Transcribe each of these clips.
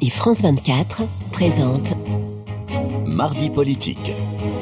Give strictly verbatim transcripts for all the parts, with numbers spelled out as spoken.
et France vingt-quatre présentent Mardi politique.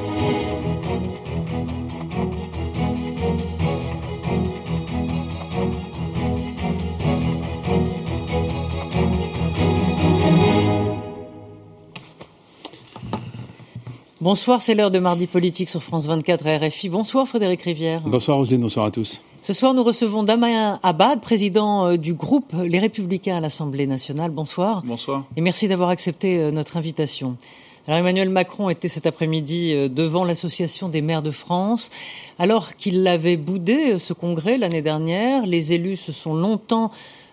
Bonsoir, c'est l'heure de Mardi politique sur France vingt-quatre et R F I. Bonsoir Frédéric Rivière. Bonsoir Roselyne, bonsoir à tous. Ce soir, nous recevons Damien Abad, président du groupe Les Républicains à l'Assemblée nationale. Bonsoir. Bonsoir. Et merci d'avoir accepté notre invitation. Alors Emmanuel Macron était cet après-midi devant l'Association des maires de France. Alors qu'il l'avait boudé, ce congrès, l'année dernière, les élus se sont longtemps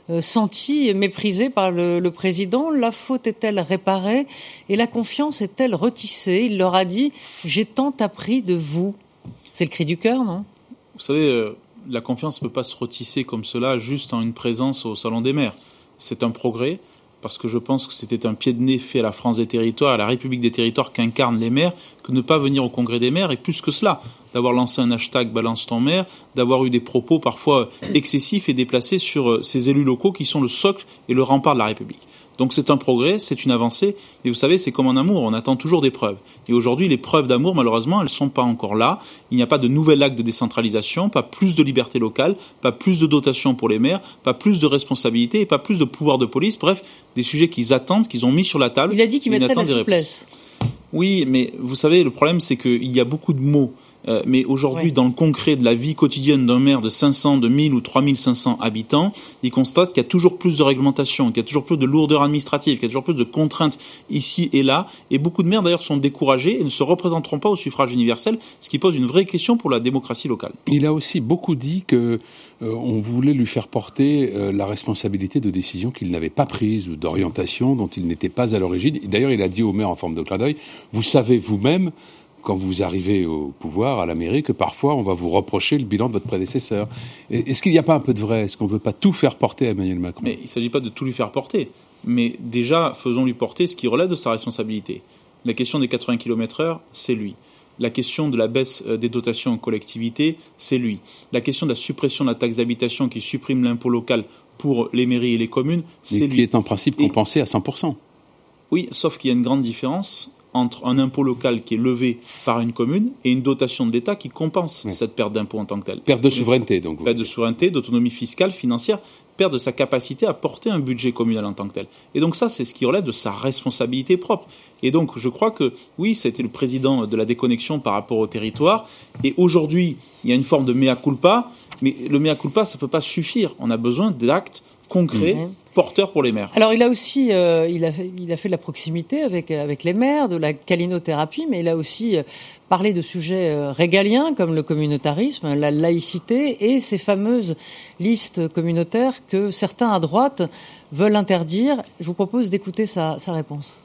sentis méprisés par le, le président. La faute est-elle réparée et la confiance est-elle retissée? Il leur a dit « J'ai tant appris de vous ». C'est le cri du cœur, non? Vous savez, euh, la confiance ne peut pas se retisser comme cela juste en une présence au Salon des maires. C'est un progrès, parce que je pense que c'était un pied de nez fait à la France des territoires, à la République des territoires qu'incarnent les maires, que ne pas venir au congrès des maires, et plus que cela, d'avoir lancé un hashtag « Balance ton maire », d'avoir eu des propos parfois excessifs et déplacés sur ces élus locaux qui sont le socle et le rempart de la République. Donc c'est un progrès, c'est une avancée, et vous savez, c'est comme en amour, on attend toujours des preuves. Et aujourd'hui, les preuves d'amour, malheureusement, elles ne sont pas encore là. Il n'y a pas de nouvel acte de décentralisation, pas plus de liberté locale, pas plus de dotation pour les maires, pas plus de responsabilité et pas plus de pouvoir de police. Bref, des sujets qu'ils attendent, qu'ils ont mis sur la table. Il a dit qu'il mettrait de la souplesse. Oui, mais vous savez, le problème, c'est qu'il y a beaucoup de mots. Euh, mais aujourd'hui, oui. Dans le concret de la vie quotidienne d'un maire de cinq cents, de mille ou trois mille cinq cents habitants, il constate qu'il y a toujours plus de réglementation, qu'il y a toujours plus de lourdeur administrative, qu'il y a toujours plus de contraintes ici et là. Et beaucoup de maires, d'ailleurs, sont découragés et ne se représenteront pas au suffrage universel, ce qui pose une vraie question pour la démocratie locale. Il a aussi beaucoup dit que euh, on voulait lui faire porter euh, la responsabilité de décisions qu'il n'avait pas prises ou d'orientations dont il n'était pas à l'origine. Et d'ailleurs, il a dit au maire en forme de clin d'œil, vous savez vous-même, quand vous arrivez au pouvoir, à la mairie, que parfois on va vous reprocher le bilan de votre prédécesseur. Est-ce qu'il n'y a pas un peu de vrai? Est-ce qu'on ne veut pas tout faire porter à Emmanuel Macron? Mais il ne s'agit pas de tout lui faire porter. Mais déjà, faisons-lui porter ce qui relève de sa responsabilité. La question des quatre-vingts kilomètres heure, c'est lui. La question de la baisse des dotations aux collectivités, c'est lui. La question de la suppression de la taxe d'habitation qui supprime l'impôt local pour les mairies et les communes, c'est Mais lui. Qui est en principe compensé et... à cent pour cent. Oui, sauf qu'il y a une grande différence entre un impôt local qui est levé par une commune et une dotation de l'État qui compense oui. cette perte d'impôt en tant que telle. Perte de souveraineté, donc. Perte de souveraineté, d'autonomie fiscale, financière, perte de sa capacité à porter un budget communal en tant que tel. Et donc ça, c'est ce qui relève de sa responsabilité propre. Et donc, je crois que, oui, ça a été le président de la déconnexion par rapport au territoire. Et aujourd'hui, il y a une forme de mea culpa. Mais le mea culpa, ça ne peut pas suffire. On a besoin d'actes concrets, mmh. porteurs pour les maires. Alors il a aussi, euh, il a fait, il a fait de la proximité avec avec les maires, de la câlinothérapie, mais il a aussi euh, parlé de sujets euh, régaliens comme le communautarisme, la laïcité et ces fameuses listes communautaires que certains à droite veulent interdire. Je vous propose d'écouter sa, sa réponse.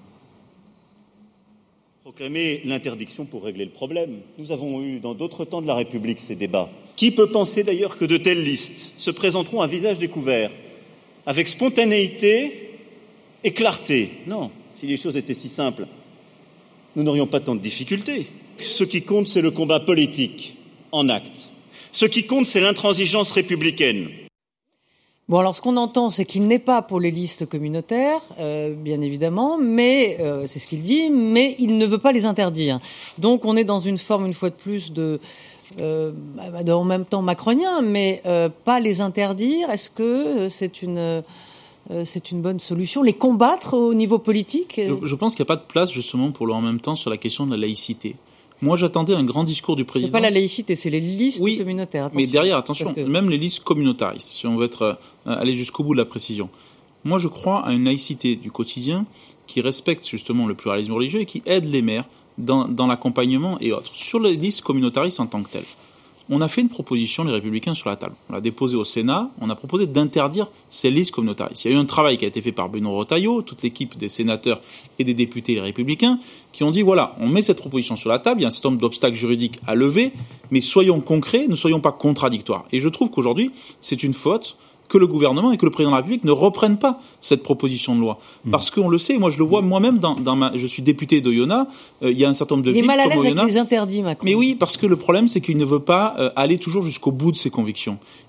Proclamer l'interdiction pour régler le problème. Nous avons eu dans d'autres temps de la République ces débats. Qui peut penser d'ailleurs que de telles listes se présenteront à visage découvert, avec spontanéité et clarté? Non, si les choses étaient si simples, nous n'aurions pas tant de difficultés. Ce qui compte, c'est le combat politique, en actes. Ce qui compte, c'est l'intransigeance républicaine. Bon, alors ce qu'on entend, c'est qu'il n'est pas pour les listes communautaires, euh, bien évidemment, mais euh, c'est ce qu'il dit, mais il ne veut pas les interdire. Donc on est dans une forme, une fois de plus, de, euh, de en même temps macronien, mais euh, pas les interdire. Est-ce que c'est une, euh, c'est une bonne solution? Les combattre au niveau politique? Je, je pense qu'il n'y a pas de place justement pour le en même temps sur la question de la laïcité. Moi, j'attendais un grand discours du président. C'est pas la laïcité, c'est les listes oui, communautaires. Attention. Mais derrière, attention, que... même les listes communautaristes, si on veut être, euh, aller jusqu'au bout de la précision. Moi, je crois à une laïcité du quotidien qui respecte justement le pluralisme religieux et qui aide les maires dans, dans l'accompagnement et autres. Sur les listes communautaristes en tant que telles, on a fait une proposition, les Républicains, sur la table. On l'a déposée au Sénat, on a proposé d'interdire ces listes communautaristes. Il y a eu un travail qui a été fait par Bruno Retailleau, toute l'équipe des sénateurs et des députés les Républicains, qui ont dit, voilà, on met cette proposition sur la table, il y a un certain nombre d'obstacles juridiques à lever, mais soyons concrets, ne soyons pas contradictoires. Et je trouve qu'aujourd'hui, c'est une faute que le gouvernement et que le président de la République ne reprennent pas cette proposition de loi. Parce qu'on le sait, moi je le vois moi-même, dans, dans ma, je suis député d'Oyonnax, euh, il y a un certain nombre de villes comme Oyonnax. Il est mal à l'aise avec les interdits, Macron. Mais oui, parce que le problème, c'est qu'il ne veut pas euh, aller toujours jusqu'au bout de ses convictions.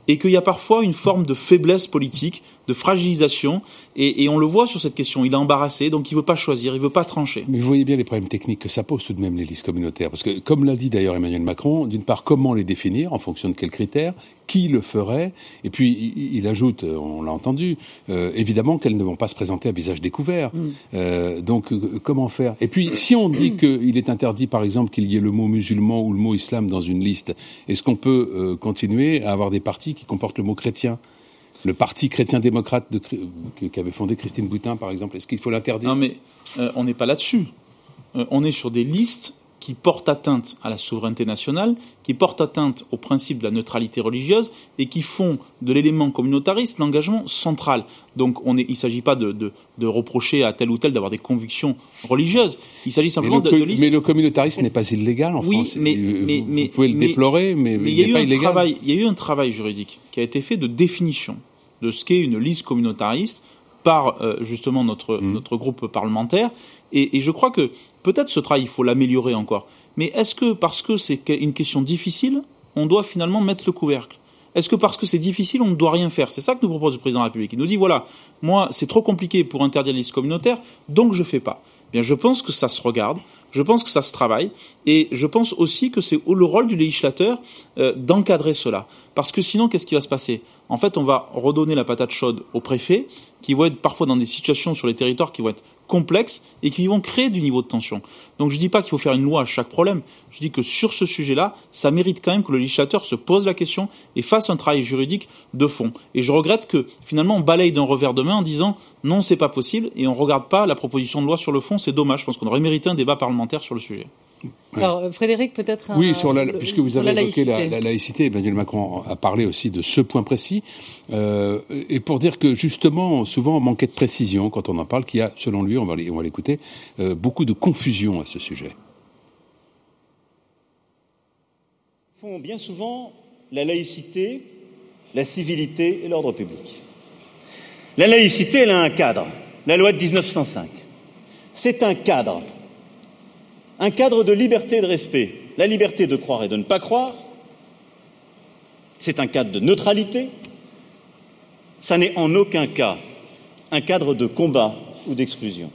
et qu'il y a parfois une forme de faiblesse politique, de fragilisation, et, et on le voit sur cette question. Il est embarrassé, donc il ne veut pas choisir, il ne veut pas trancher. Mais vous voyez bien les problèmes techniques que ça pose tout de même, les listes communautaires. Parce que, comme l'a dit d'ailleurs Emmanuel Macron, d'une part, comment les définir, en fonction de quels critères, qui le ferait, et puis il, il ajoute, on l'a entendu, euh, évidemment qu'elles ne vont pas se présenter à visage découvert. Mmh. Euh, donc, euh, comment faire ? Et puis, si on dit qu'il est interdit, par exemple, qu'il y ait le mot musulman ou le mot islam dans une liste, est-ce qu'on peut euh, continuer à avoir des partis qui comportent le mot chrétien ? Le parti chrétien-démocrate de, qu'avait fondé Christine Boutin, par exemple, est-ce qu'il faut l'interdire ? Non, mais euh, on n'est pas là-dessus. Euh, on est sur des listes qui portent atteinte à la souveraineté nationale, qui portent atteinte au principe de la neutralité religieuse et qui font de l'élément communautariste l'engagement central. Donc on est, il ne s'agit pas de, de, de reprocher à tel ou tel d'avoir des convictions religieuses. Il s'agit simplement mais le, de, de listes. Mais le communautarisme n'est pas illégal en oui, France. Mais, vous, mais, vous mais, pouvez le mais, déplorer, mais, mais il n'est pas illégal. Travail, il y a eu un travail juridique qui a été fait de définition de ce qu'est une liste communautariste par euh, justement notre, mmh. notre groupe parlementaire. Et, et je crois que peut-être ce travail, il faut l'améliorer encore. Mais est-ce que parce que c'est une question difficile, on doit finalement mettre le couvercle ? Est-ce que parce que c'est difficile, on ne doit rien faire ? C'est ça que nous propose le président de la République. Il nous dit, voilà, moi, c'est trop compliqué pour interdire les listes communautaires, donc je ne fais pas. Bien, je pense que ça se regarde, je pense que ça se travaille, et je pense aussi que c'est le rôle du législateur euh, d'encadrer cela. Parce que sinon, qu'est-ce qui va se passer ? En fait, on va redonner la patate chaude aux préfets, qui vont être parfois dans des situations sur les territoires qui vont être complexes et qui vont créer du niveau de tension. Donc je ne dis pas qu'il faut faire une loi à chaque problème, je dis que sur ce sujet-là, ça mérite quand même que le législateur se pose la question et fasse un travail juridique de fond. Et je regrette que finalement on balaye d'un revers de main en disant non, c'est pas possible, et on ne regarde pas la proposition de loi sur le fond, c'est dommage, je pense qu'on aurait mérité un débat parlementaire sur le sujet. Ouais. Alors, Frédéric, peut-être un, Oui, sur la, le, puisque vous avez la évoqué laïcité. La, la laïcité, Emmanuel Macron a parlé aussi de ce point précis, euh, et pour dire que justement, souvent on manquait de précision quand on en parle, qu'il y a, selon lui, on va, on va l'écouter, euh, beaucoup de confusion à ce sujet. Font bien souvent la laïcité, la civilité et l'ordre public. La laïcité, elle a un cadre, la loi de dix-neuf cent cinq. C'est un cadre. Un cadre de liberté et de respect. La liberté de croire et de ne pas croire. C'est un cadre de neutralité. Ça n'est en aucun cas un cadre de combat ou d'exclusion.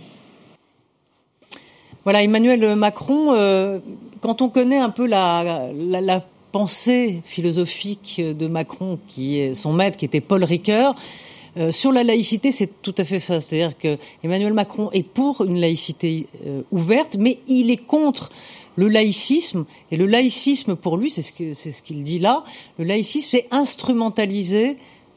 Voilà, Emmanuel Macron, euh, quand on connaît un peu la, la, la pensée philosophique de Macron, qui est son maître, qui était Paul Ricoeur, Euh, sur la laïcité, c'est tout à fait ça. C'est-à-dire que Emmanuel Macron est pour une laïcité euh, ouverte, mais il est contre le laïcisme. Et le laïcisme, pour lui, c'est ce que, c'est ce qu'il dit là, le laïcisme, c'est instrumentaliser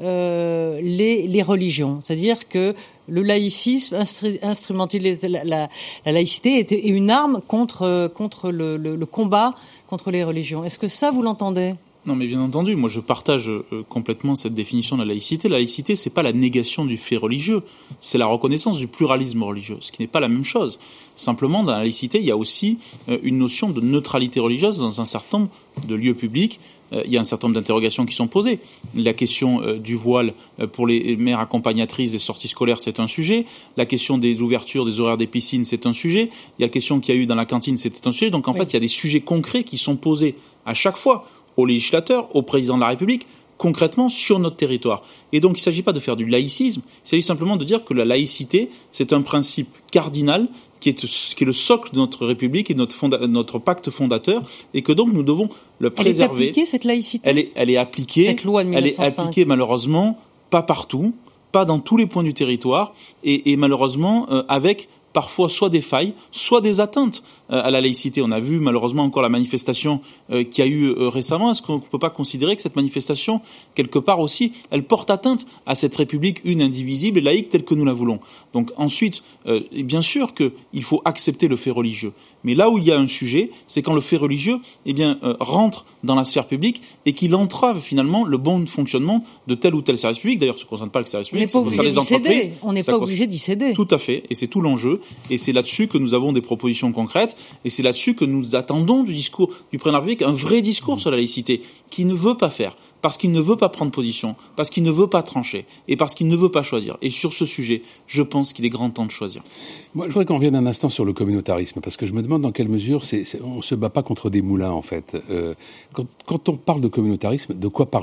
euh, les, les religions. C'est-à-dire que le laïcisme, instru- instrumentalise la, la, la laïcité est, est une arme contre, contre le, le, le combat contre les religions. Est-ce que ça, vous l'entendez ? Non, mais bien entendu, moi je partage euh, complètement cette définition de la laïcité. La laïcité, c'est pas la négation du fait religieux, c'est la reconnaissance du pluralisme religieux, ce qui n'est pas la même chose. Simplement, dans la laïcité, il y a aussi euh, une notion de neutralité religieuse dans un certain nombre de lieux publics. Euh, il y a un certain nombre d'interrogations qui sont posées. La question euh, du voile euh, pour les mères accompagnatrices des sorties scolaires, c'est un sujet. La question des ouvertures, des horaires des piscines, c'est un sujet. Il y a la question qu'il y a eu dans la cantine, c'était un sujet. Donc en oui. fait, il y a des sujets concrets qui sont posés à chaque fois aux législateurs, au président de la République, concrètement sur notre territoire. Et donc il ne s'agit pas de faire du laïcisme, il s'agit simplement de dire que la laïcité, c'est un principe cardinal qui est, qui est le socle de notre République et de notre, fonda, notre pacte fondateur, et que donc nous devons le préserver. Elle est appliquée, cette laïcité ? Elle est, elle est appliquée, cette loi de mille neuf cent cinq. Elle est appliquée malheureusement pas partout, pas dans tous les points du territoire, et, et malheureusement euh, avec parfois soit des failles, soit des atteintes euh, à la laïcité. On a vu malheureusement encore la manifestation euh, qu'il y a eu euh, récemment. Est-ce qu'on ne peut pas considérer que cette manifestation, quelque part aussi, elle porte atteinte à cette République une, indivisible et laïque telle que nous la voulons ? Donc ensuite, euh, bien sûr qu'il faut accepter le fait religieux. Mais là où il y a un sujet, c'est quand le fait religieux eh bien, euh, rentre dans la sphère publique et qu'il entrave finalement le bon fonctionnement de tel ou tel service public. D'ailleurs, ça ne concerne pas le service public, ça concerne les entreprises. On n'est pas obligé d'y céder. Tout à fait, et c'est tout l'enjeu. Et c'est là-dessus que nous avons des propositions concrètes, et c'est là-dessus que nous attendons du discours du président de la République, un vrai discours sur la laïcité, qui ne veut pas faire, parce qu'il ne veut pas prendre position, parce qu'il ne veut pas trancher, et parce qu'il ne veut pas choisir. Et sur ce sujet, je pense qu'il est grand temps de choisir. Moi, je voudrais qu'on revienne un instant sur le communautarisme, parce que je me demande dans quelle mesure c'est, c'est, on ne se bat pas contre des moulins, en fait. Euh, quand, quand on parle de communautarisme, de quoi parlons-nous ?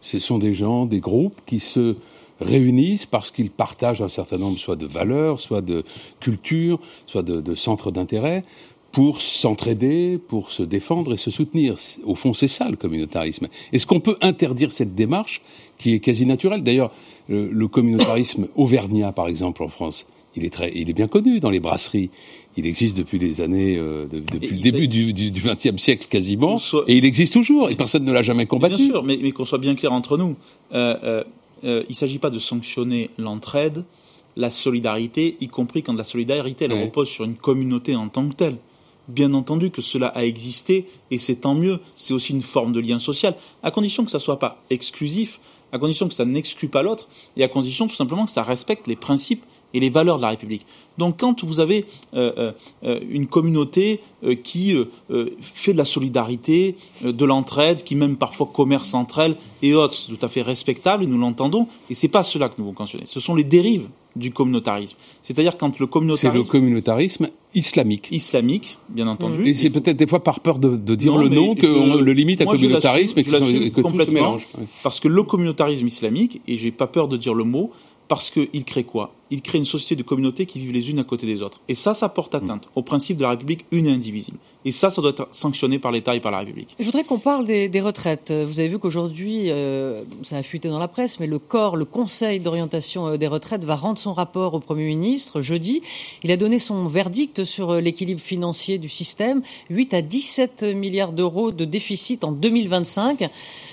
Ce sont des gens, des groupes qui se réunissent parce qu'ils partagent un certain nombre soit de valeurs, soit de culture, soit de, de centres d'intérêt, pour s'entraider, pour se défendre et se soutenir. Au fond, c'est ça le communautarisme. Est-ce qu'on peut interdire cette démarche qui est quasi naturelle ? D'ailleurs, le, le communautarisme auvergnat, par exemple, en France, il est très, il est bien connu dans les brasseries. Il existe depuis les années, euh, de, depuis et le début du, du, du vingtième siècle quasiment, soit... et il existe toujours. Et personne ne l'a jamais combattu. Bien sûr, mais, mais qu'on soit bien clair entre nous, euh, euh, euh, il ne s'agit pas de sanctionner l'entraide, la solidarité, y compris quand la solidarité elle ouais. repose sur une communauté en tant que telle. Bien entendu que cela a existé, et c'est tant mieux. C'est aussi une forme de lien social, à condition que ça ne soit pas exclusif, à condition que ça n'exclue pas l'autre, et à condition tout simplement que ça respecte les principes et les valeurs de la République. Donc quand vous avez euh, euh, une communauté euh, qui euh, fait de la solidarité, euh, de l'entraide, qui même parfois commerce entre elles et autres, c'est tout à fait respectable, et nous l'entendons, et ce n'est pas cela que nous voulons cautionner. Ce sont les dérives du communautarisme. C'est-à-dire quand le communautarisme... C'est le communautarisme islamique. Islamique, bien entendu. Et c'est peut-être des fois par peur de, de dire non, le nom qu'on le limite à moi, communautarisme et que, que tout se mélange. Parce que le communautarisme islamique, et j'ai pas peur de dire le mot, parce qu'il crée quoi ? Il crée une société de communautés qui vivent les unes à côté des autres. Et ça, ça porte atteinte mmh. au principe de la République une et indivisible. Et ça, ça doit être sanctionné par l'État et par la République. Je voudrais qu'on parle des, des retraites. Vous avez vu qu'aujourd'hui, euh, ça a fuité dans la presse, mais le corps, le Conseil d'orientation des retraites va rendre son rapport au Premier ministre jeudi. Il a donné son verdict sur l'équilibre financier du système. huit à dix-sept milliards d'euros de déficit en deux mille vingt-cinq.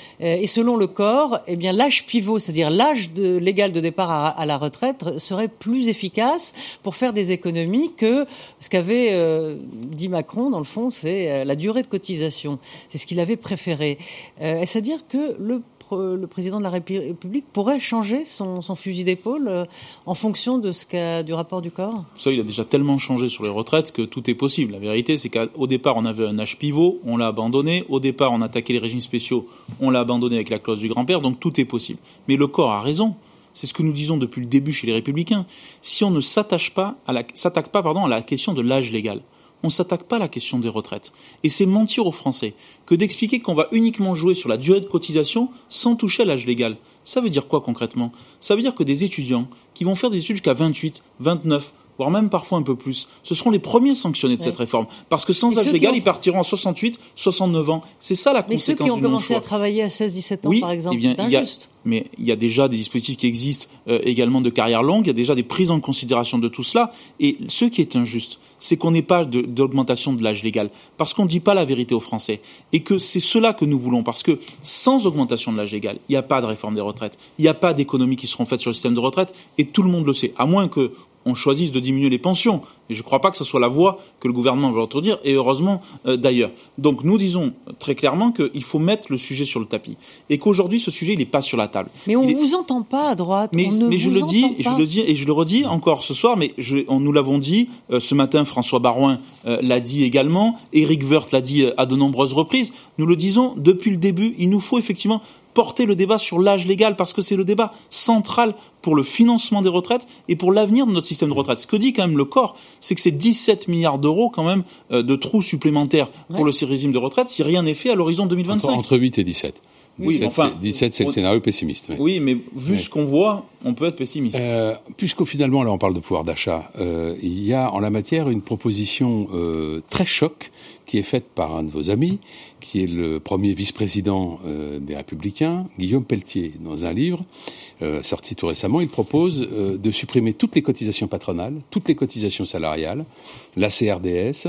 Et selon le corps, eh bien, l'âge pivot, c'est-à-dire l'âge de, légal de départ à, à la retraite, serait plus efficace pour faire des économies que ce qu'avait euh, dit Macron, dans le fond, c'est euh, la durée de cotisation. C'est ce qu'il avait préféré. Euh, est-ce à dire que le le président de la République pourrait changer son, son fusil d'épaule euh, en fonction de ce qu'a, du rapport du corps ? Ça, il a déjà tellement changé sur les retraites que tout est possible. La vérité, c'est qu'au départ, on avait un âge pivot, on l'a abandonné. Au départ, on attaquait les régimes spéciaux, on l'a abandonné avec la clause du grand-père. Donc tout est possible. Mais le corps a raison. C'est ce que nous disons depuis le début chez les Républicains. Si on ne s'attache pas à la, s'attaque pas, pardon, à la question de l'âge légal, on ne s'attaque pas à la question des retraites. Et c'est mentir aux Français que d'expliquer qu'on va uniquement jouer sur la durée de cotisation sans toucher à l'âge légal. Ça veut dire quoi concrètement ? Ça veut dire que des étudiants qui vont faire des études jusqu'à vingt-huit, vingt-neuf, voire même parfois un peu plus, ce seront les premiers sanctionnés de oui. cette réforme. Parce que sans âge légal, ont... ils partiront à soixante-huit, soixante-neuf ans. C'est ça la mais conséquence du Mais ceux qui ont commencé choix. à travailler à seize, dix-sept ans, oui, par exemple, eh bien, c'est injuste. Mais il y a déjà des dispositifs qui existent euh, également de carrière longue, il y a déjà des prises en considération de tout cela. Et ce qui est injuste, c'est qu'on n'ait pas de, d'augmentation de l'âge légal, parce qu'on ne dit pas la vérité aux Français. Et que c'est cela que nous voulons, parce que sans augmentation de l'âge légal, il n'y a pas de réforme des retraites, il n'y a pas d'économies qui seront faites sur le système de retraite, et tout le monde le sait, à moins que on choisisse de diminuer les pensions. Et je ne crois pas que ce soit la voie que le gouvernement va introduire, et heureusement euh, d'ailleurs. Donc nous disons très clairement qu'il faut mettre le sujet sur le tapis. Et qu'aujourd'hui, ce sujet, il n'est pas sur la table. Mais on ne est... vous entend pas à droite. Mais, on ne mais vous je, le dis, pas. Et je le dis, et je le redis encore ce soir, mais je, on, nous l'avons dit, euh, ce matin, François Baroin euh, l'a dit également, Éric Woerth l'a dit euh, à de nombreuses reprises. Nous le disons depuis le début, il nous faut effectivement porter le débat sur l'âge légal, parce que c'est le débat central pour le financement des retraites et pour l'avenir de notre système de retraite. Ce que dit quand même le corps, c'est que c'est dix-sept milliards d'euros quand même euh, de trous supplémentaires pour ouais. le régime de retraite si rien n'est fait à l'horizon deux mille vingt-cinq. Entre, entre huit et dix-sept. Oui, dix-sept, enfin, c'est, dix-sept, c'est on... le scénario pessimiste. Oui, oui mais vu oui. ce qu'on voit, on peut être pessimiste. Euh, puisqu'au finalement, là, on parle de pouvoir d'achat, euh, il y a en la matière une proposition euh, très choc qui est faite par un de vos amis, qui est le premier vice-président euh, des Républicains, Guillaume Pelletier. Dans un livre euh, sorti tout récemment, il propose euh, de supprimer toutes les cotisations patronales, toutes les cotisations salariales, la C R D S,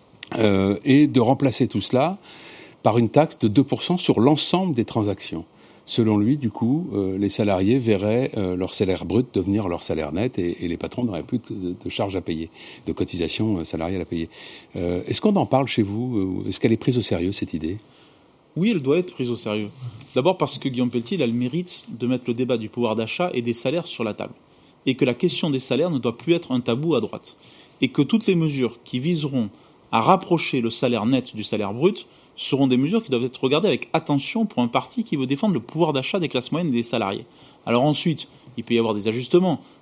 euh, et de remplacer tout cela par une taxe de deux pour cent sur l'ensemble des transactions. Selon lui, du coup, euh, les salariés verraient euh, leur salaire brut devenir leur salaire net et, et les patrons n'auraient plus de, de charges à payer, de cotisations salariales à payer. Euh, est-ce qu'on en parle chez vous ? Est-ce qu'elle est prise au sérieux, cette idée ? Oui, elle doit être prise au sérieux. D'abord parce que Guillaume Pelletier il a le mérite de mettre le débat du pouvoir d'achat et des salaires sur la table. Et que la question des salaires ne doit plus être un tabou à droite. Et que toutes les mesures qui viseront à rapprocher le salaire net du salaire brut seront des mesures qui doivent être regardées avec attention pour un parti qui veut défendre le pouvoir d'achat des classes moyennes et des salariés. Alors ensuite, il peut y avoir des ajustements.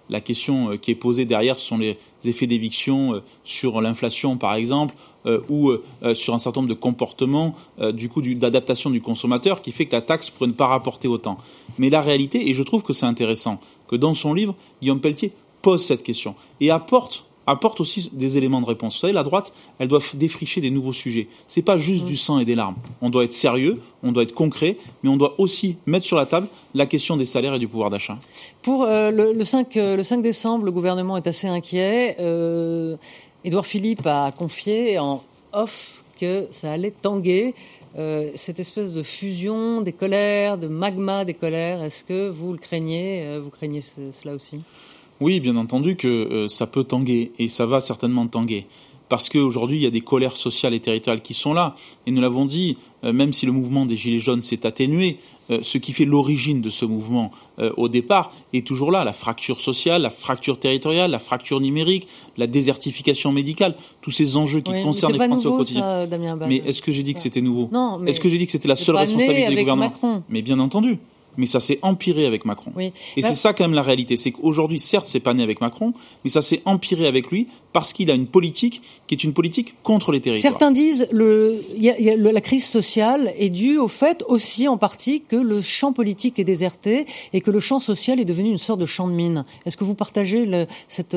la question euh, qui est posée derrière, ce sont les effets d'éviction euh, sur l'inflation, par exemple, euh, ou euh, sur un certain nombre de comportements, euh, du coup, du, d'adaptation du consommateur, qui fait que la taxe pourrait ne pas rapporter autant. Mais la réalité, et je trouve que c'est intéressant, que dans son livre, Guillaume Pelletier pose cette question et apporte apporte aussi des éléments de réponse. Vous savez, la droite, elle doit défricher des nouveaux sujets. C'est pas juste mmh. du sang et des larmes. On doit être sérieux, on doit être concret, mais on doit aussi mettre sur la table la question des salaires et du pouvoir d'achat. Pour euh, le, le, cinq, euh, le cinq décembre, le gouvernement est assez inquiet. Euh, Édouard Philippe a confié en off que ça allait tanguer. Euh, cette espèce de fusion des colères, de magma des colères, est-ce que vous le craignez euh, Vous craignez ce, cela aussi ? Oui, bien entendu que euh, ça peut tanguer, et ça va certainement tanguer. Parce qu'aujourd'hui, il y a des colères sociales et territoriales qui sont là. Et nous l'avons dit, euh, même si le mouvement des Gilets jaunes s'est atténué, euh, ce qui fait l'origine de ce mouvement euh, au départ est toujours là. La fracture sociale, la fracture territoriale, la fracture numérique, la désertification médicale, tous ces enjeux qui oui, concernent les Français nouveau, au quotidien. Ça, Damien Abad. Mais est-ce que j'ai dit que c'était nouveau ? Non, mais est-ce que j'ai dit que c'était la seule responsabilité du gouvernement ? Macron. Mais bien entendu. Mais ça s'est empiré avec Macron. Oui. Et bah, c'est ça quand même la réalité. C'est qu'aujourd'hui, certes, c'est pas né avec Macron, mais ça s'est empiré avec lui parce qu'il a une politique qui est une politique contre les territoires. Certains disent le, y a, y a le la crise sociale est due au fait aussi en partie que le champ politique est déserté et que le champ social est devenu une sorte de champ de mine. Est-ce que vous partagez le, cette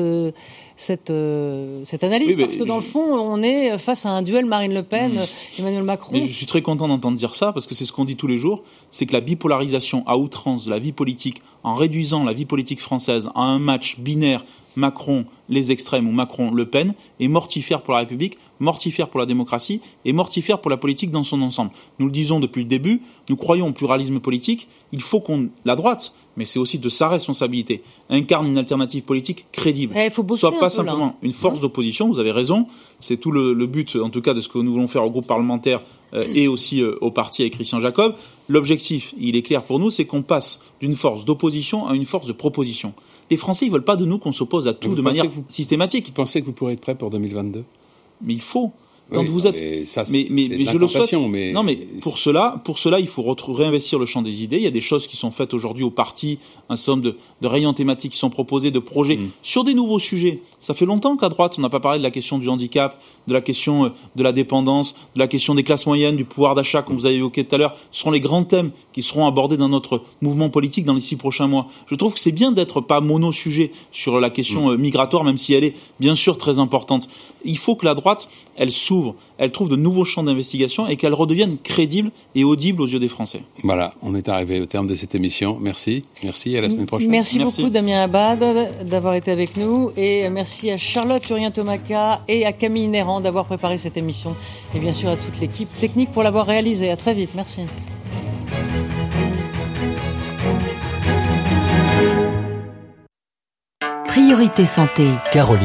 cette cette analyse oui, parce que dans je... le fond, on est face à un duel Marine Le Pen, mmh. Emmanuel Macron. Mais je suis très content d'entendre dire ça parce que c'est ce qu'on dit tous les jours, c'est que la bipolarisation à outrance de la vie politique, en réduisant la vie politique française à un match binaire Macron, les extrêmes ou Macron-Le Pen, est mortifère pour la République, mortifère pour la démocratie et mortifère pour la politique dans son ensemble. Nous le disons depuis le début, nous croyons au pluralisme politique, il faut qu'on, la droite, mais c'est aussi de sa responsabilité, incarne une alternative politique crédible, eh, faut soit pas un simplement là. une force d'opposition, vous avez raison, c'est tout le, le but en tout cas de ce que nous voulons faire au groupe parlementaire euh, et aussi euh, au parti avec Christian Jacob. L'objectif, il est clair pour nous, c'est qu'on passe d'une force d'opposition à une force de proposition. Les Français, ils veulent pas de nous qu'on s'oppose à tout vous de manière vous, systématique. Vous pensez que vous pourrez être prêt pour deux mille vingt-deux ? Mais il faut. Quand oui, vous êtes, mais, ça, mais, mais, mais je le souhaite. Mais... Non, mais pour cela, pour cela, il faut retrouver, réinvestir le champ des idées. Il y a des choses qui sont faites aujourd'hui au parti, un certain nombre de, de rayons thématiques qui sont proposés, de projets mmh. sur des nouveaux sujets. Ça fait longtemps qu'à droite, on n'a pas parlé de la question du handicap, de la question de la dépendance, de la question des classes moyennes, du pouvoir d'achat, comme vous avez évoqué tout à l'heure. Ce seront les grands thèmes qui seront abordés dans notre mouvement politique dans les six prochains mois. Je trouve que c'est bien d'être pas mono-sujet sur la question mmh. migratoire, même si elle est bien sûr très importante. Il faut que la droite, elle s'ouvre, elle trouve de nouveaux champs d'investigation et qu'elle redevienne crédible et audible aux yeux des Français. Voilà, on est arrivé au terme de cette émission. Merci, merci, à la semaine prochaine. Merci, merci. beaucoup Damien Abad d'avoir été avec nous et merci à Charlotte Urien-Tomaca et à Camille Néran d'avoir préparé cette émission et bien sûr à toute l'équipe technique pour l'avoir réalisée. À très vite, merci. Priorité santé. Caroline.